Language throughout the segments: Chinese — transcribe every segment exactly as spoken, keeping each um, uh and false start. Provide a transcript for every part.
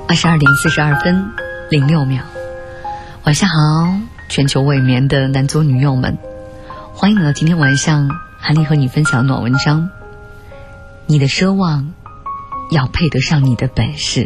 二十二点四十二分零六秒，晚上好，全球未眠的男左女右们，欢迎来到今天晚上韩丽和你分享暖文章。你的奢望要配得上你的本事。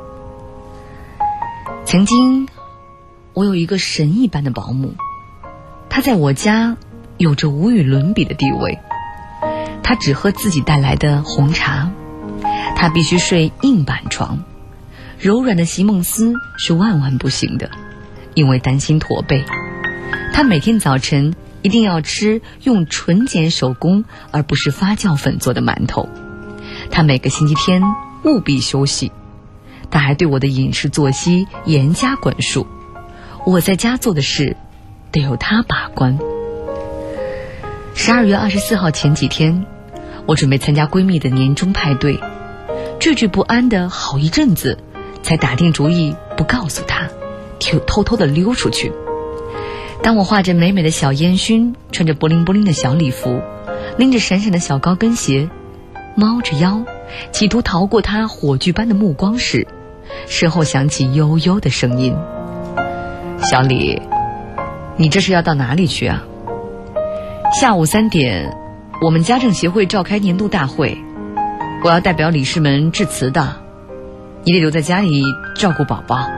曾经我有一个神一般的保姆，她在我家有着无与伦比的地位。她只喝自己带来的红茶，她必须睡硬板床，柔软的席梦思是万万不行的，因为担心驼背。她每天早晨一定要吃用纯碱手工而不是发酵粉做的馒头。她每个星期天务必休息。她还对我的饮食作息严加管束，我在家做的事得由她把关。十二月二十四号前几天，我准备参加闺蜜的年终派对，惴惴不安的好一阵子，才打定主意不告诉她，偷偷的溜出去。当我画着美美的小烟熏，穿着布灵布灵的小礼服，拎着闪闪的小高跟鞋，猫着腰，企图逃过她火炬般的目光时，身后响起悠悠的声音：小李，你这是要到哪里去啊？下午三点，我们家政协会召开年度大会，我要代表理事们致辞的，你得留在家里照顾宝宝。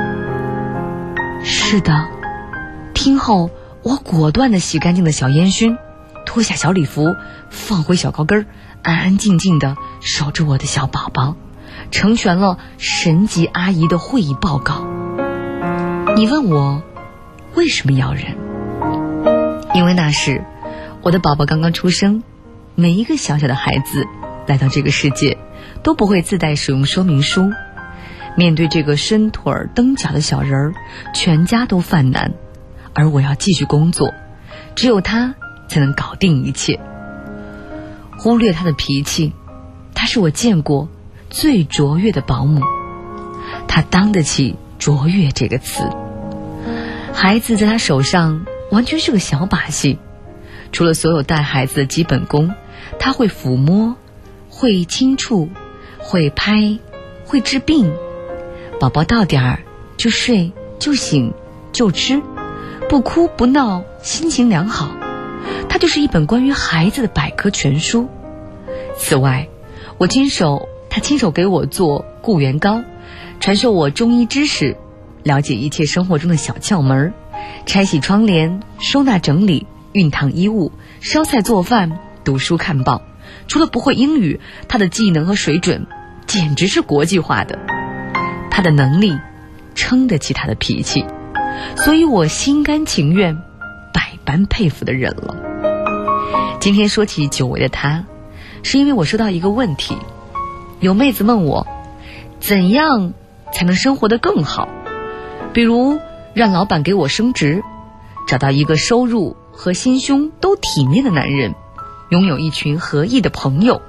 是的。听后，我果断地洗干净了小烟熏，脱下小礼服，放回小高跟，安安静静地守着我的小宝宝，成全了神级阿姨的会议报告。你问我为什么要忍？因为那时我的宝宝刚刚出生，每一个小小的孩子来到这个世界都不会自带使用说明书。面对这个伸腿蹬脚的小人儿，全家都犯难，而我要继续工作，只有他才能搞定一切。忽略他的脾气，他是我见过最卓越的保姆，他当得起卓越这个词。孩子在他手上完全是个小把戏，除了所有带孩子的基本功，他会抚摸，会轻触，会拍，会治病。宝宝到点儿就睡就醒就吃，不哭不闹，心情良好，它就是一本关于孩子的百科全书。此外，我亲手他亲手给我做固元膏，传授我中医知识，了解一切生活中的小窍门，拆洗窗帘，收纳整理，熨烫衣物，烧菜做饭，读书看报。除了不会英语，他的技能和水准简直是国际化的。他的能力撑得起他的脾气，所以我心甘情愿，百般佩服的忍了。今天说起久违的他，是因为我收到一个问题，有妹子问我，怎样才能生活得更好？比如让老板给我升职，找到一个收入和心胸都体面的男人，拥有一群合意的朋友。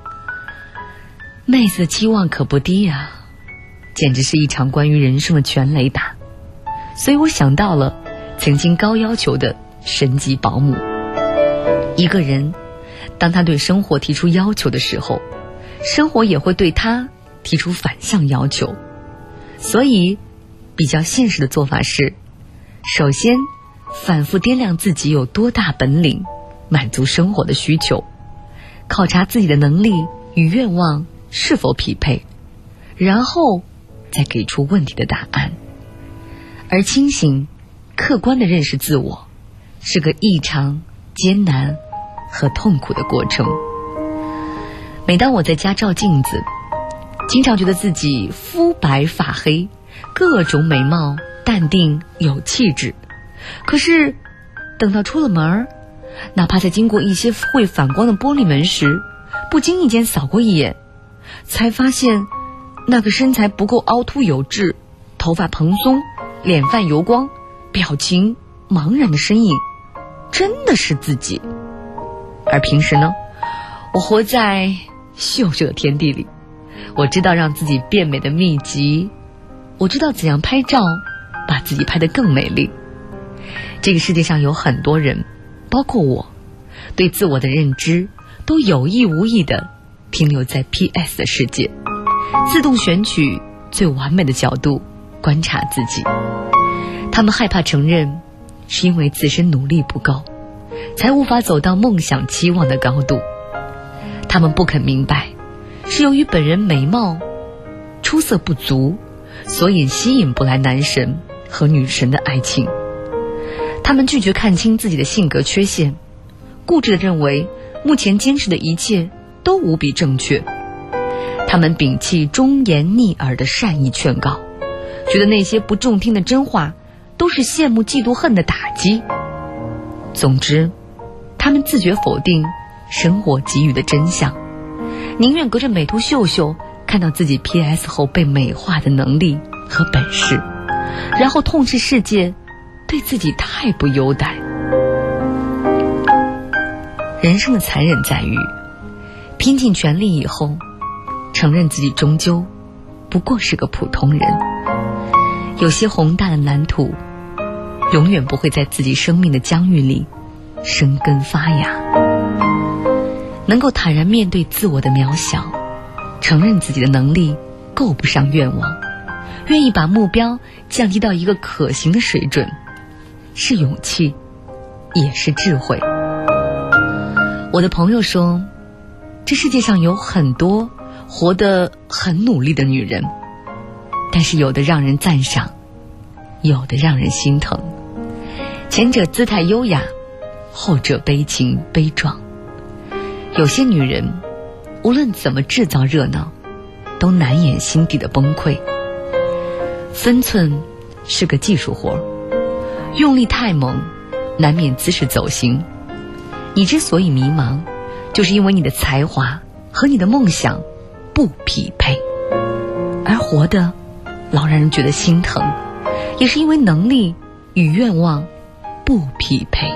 妹子的期望可不低啊，简直是一场关于人生的全雷打。所以我想到了曾经高要求的神级保姆。一个人当他对生活提出要求的时候，生活也会对他提出反向要求。所以比较现实的做法是，首先反复掂量自己有多大本领满足生活的需求，考察自己的能力与愿望是否匹配，然后再给出问题的答案。而清醒客观地认识自我是个异常艰难和痛苦的过程。每当我在家照镜子，经常觉得自己肤白发黑，各种美貌，淡定有气质。可是等到出了门，哪怕在经过一些会反光的玻璃门时，不经意间扫过一眼，才发现那个身材不够凹凸有致，头发蓬松，脸泛油光，表情茫然的身影，真的是自己。而平时呢，我活在秀秀的天地里，我知道让自己变美的秘籍，我知道怎样拍照把自己拍得更美丽。这个世界上有很多人，包括我，对自我的认知都有意无意地停留在 P S 的世界，自动选取最完美的角度观察自己。他们害怕承认，是因为自身努力不够，才无法走到梦想期望的高度。他们不肯明白，是由于本人美貌出色不足，所以吸引不来男神和女神的爱情。他们拒绝看清自己的性格缺陷，固执地认为目前坚持的一切都无比正确。他们摒弃忠言逆耳的善意劝告，觉得那些不中听的真话都是羡慕嫉妒恨的打击。总之，他们自觉否定生活给予的真相，宁愿隔着美图秀秀看到自己 P S 后被美化的能力和本事，然后痛斥世界对自己太不优待。人生的残忍在于，拼尽全力以后，承认自己终究不过是个普通人。有些宏大的蓝图，永远不会在自己生命的疆域里生根发芽。能够坦然面对自我的渺小，承认自己的能力够不上愿望，愿意把目标降低到一个可行的水准，是勇气，也是智慧。我的朋友说，这世界上有很多活得很努力的女人，但是有的让人赞赏，有的让人心疼。前者姿态优雅，后者悲情悲壮。有些女人无论怎么制造热闹，都难掩心底的崩溃。分寸是个技术活，用力太猛，难免姿势走形。你之所以迷茫，就是因为你的才华和你的梦想不匹配。而活得老让人觉得心疼，也是因为能力与愿望不匹配。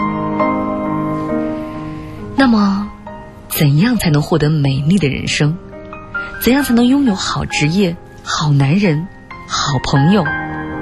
那么怎样才能获得美丽的人生？怎样才能拥有好职业、好男人、好朋友？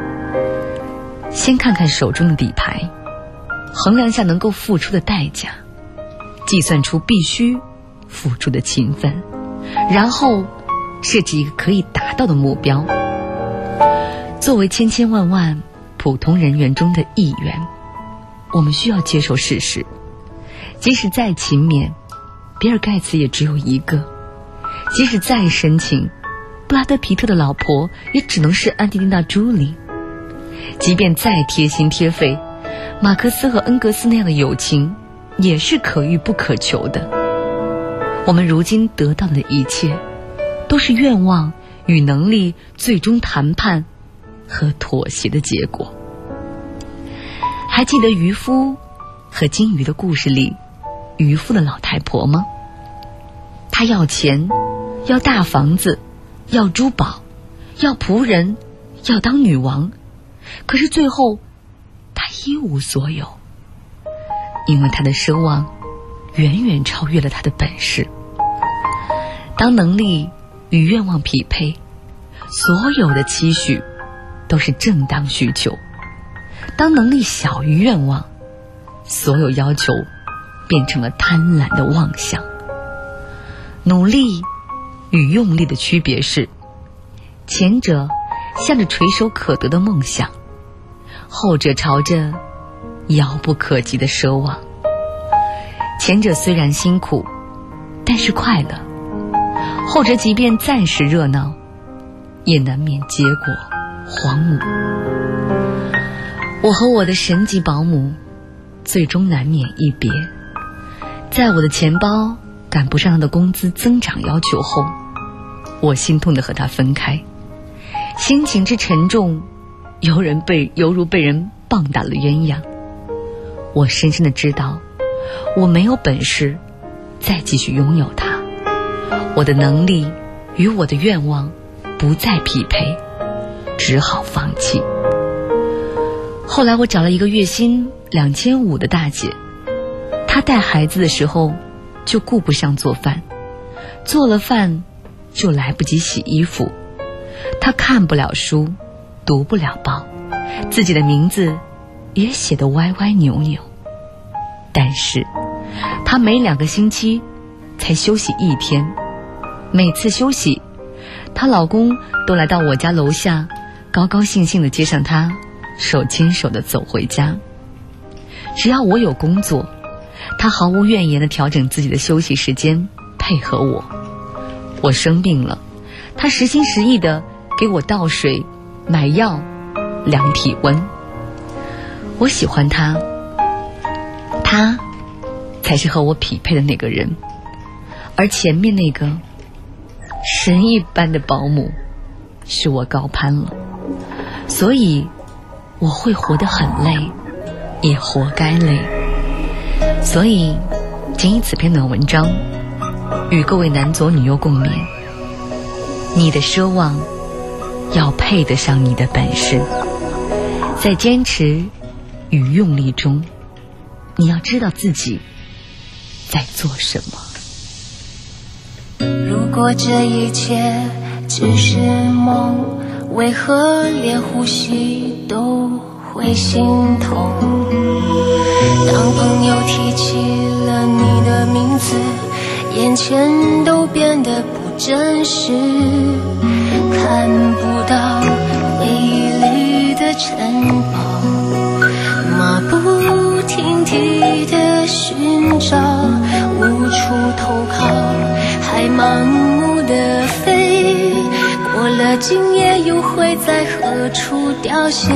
先看看手中的底牌，衡量下能够付出的代价，计算出必须付出的勤奋，然后设置一个可以达到的目标。作为千千万万普通人员中的一员，我们需要接受事实，即使再勤勉，比尔盖茨也只有一个；即使再深情，布拉德皮特的老婆也只能是安吉丽娜朱莉；即便再贴心贴肺，马克思和恩格斯那样的友情也是可遇不可求的。我们如今得到的一切，都是愿望与能力最终谈判和妥协的结果。还记得渔夫和金鱼的故事里，渔夫的老太婆吗？她要钱，要大房子，要珠宝，要仆人，要当女王，可是最后她一无所有，因为她的奢望远远超越了她的本事。当能力与愿望匹配，所有的期许都是正当需求；当能力小于愿望，所有要求变成了贪婪的妄想。努力与用力的区别是，前者向着垂手可得的梦想，后者朝着遥不可及的奢望。前者虽然辛苦，但是快乐；后者即便暂时热闹，也难免结果荒芜。我和我的神级保姆最终难免一别，在我的钱包赶不上他的工资增长要求后，我心痛地和他分开，心情之沉重，犹人被犹如被人棒打了鸳鸯。我深深地知道，我没有本事再继续拥有他，我的能力与我的愿望不再匹配，只好放弃。后来我找了一个月薪两千五的大姐，她带孩子的时候就顾不上做饭，做了饭就来不及洗衣服。她看不了书，读不了报，自己的名字也写得歪歪扭扭。但是她每两个星期才休息一天，每次休息她老公都来到我家楼下，高高兴兴地接上她，手牵手地走回家。只要我有工作，她毫无怨言地调整自己的休息时间，配合我。我生病了，她实心实意地给我倒水、买药、量体温。我喜欢她，她才是和我匹配的那个人，而前面那个神一般的保姆是我高攀了，所以我会活得很累，也活该累。所以谨以此篇短文章与各位男左女右共勉：你的奢望要配得上你的本事，在坚持与用力中，你要知道自己在做什么。 如果这一切只是梦，为何连呼吸都会心痛？当朋友提起了你的名字，眼前都变得不真实，看不到回忆里的城堡，马不停蹄的寻找，无处投靠，还盲目的飞，过了今夜又会在何处凋谢？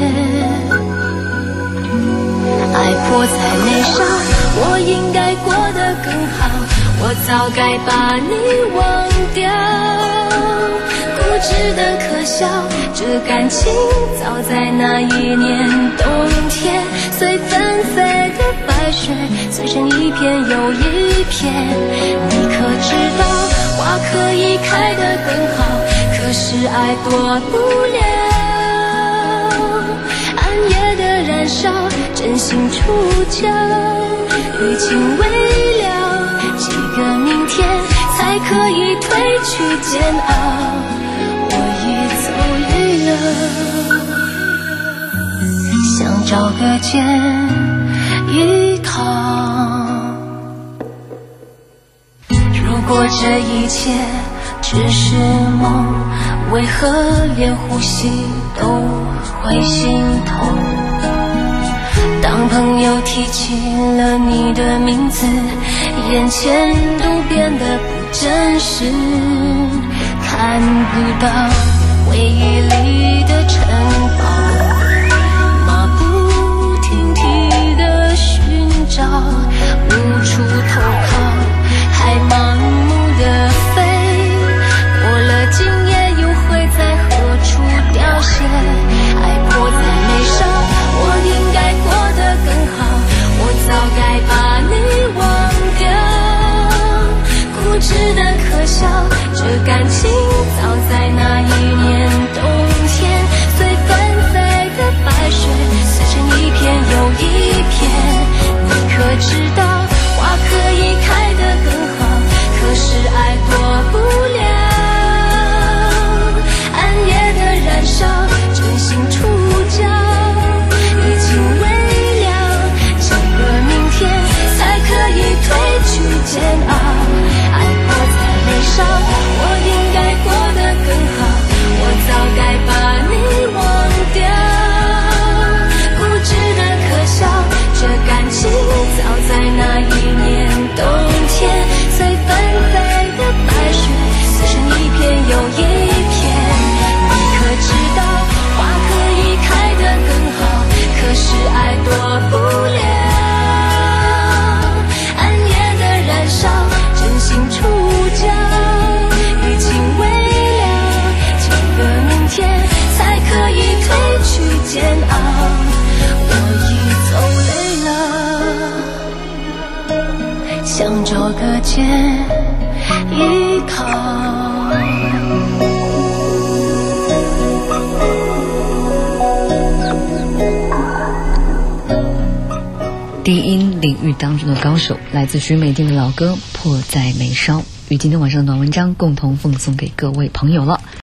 爱迫在眉梢，我应该过得更好，我早该把你忘掉。固执的可笑，这感情早在那一年冬天，随纷飞的白雪，碎成一片又一片。你可知道，花可以开得更好，可是爱躲不了暗夜的燃烧，真心触礁，余情未了，几个明天才可以褪去煎熬。我已走累了，想找个肩依靠。如果这一切只是梦，为何连呼吸都会心痛？当朋友提起了你的名字，眼前都变得不真实，看不到回忆里的城堡，马不停蹄的寻找，无处投靠，还盲目的飞，过了今夜又会在何处凋谢？爱迫在眉梢，我应该过得更好，我早该把你忘掉。固执的可笑，这感情早在那一年冬天，随纷飞的白雪，碎成一片又一片。你可知道，花可以开得更好，可是爱躲不了暗夜的燃烧，真心触礁，已经未了，几个明天才可以褪去煎熬。爱迫在眉梢，我应该过得更好，我早该把你忘掉。固执的可笑，这感情早在那一年冬天，随纷飞的白雪，碎成一片又一片。你可知道，花可以开得更好，可是爱躲不了暗夜的燃烧，真心触礁，余情未了，几个明天才可以褪去煎熬。我已走累了，想找个肩依靠。 低音领域当中的高手，来自徐美静的老歌《迫在眉梢》，与今天晚上的暖文章共同奉送给各位朋友了。